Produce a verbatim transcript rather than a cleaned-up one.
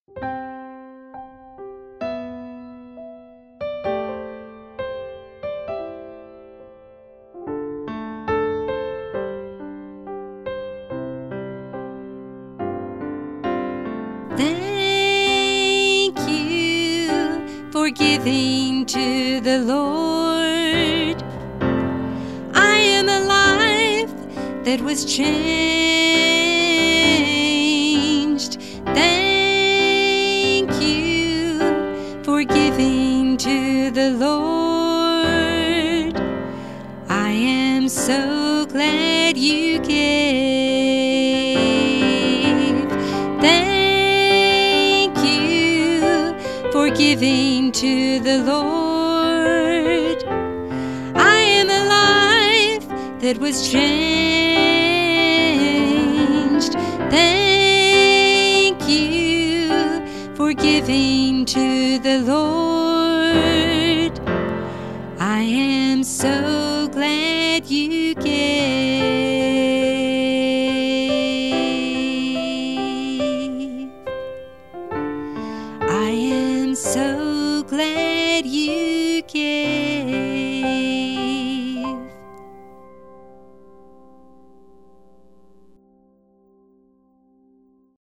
Thank you for giving to the Lord. I am a life that was changed. Thank you for giving to the Lord. I am so glad you gave. Thank you for giving to the Lord. I am a life that was changed. Thank you for giving to the Lord. I am so glad you gave.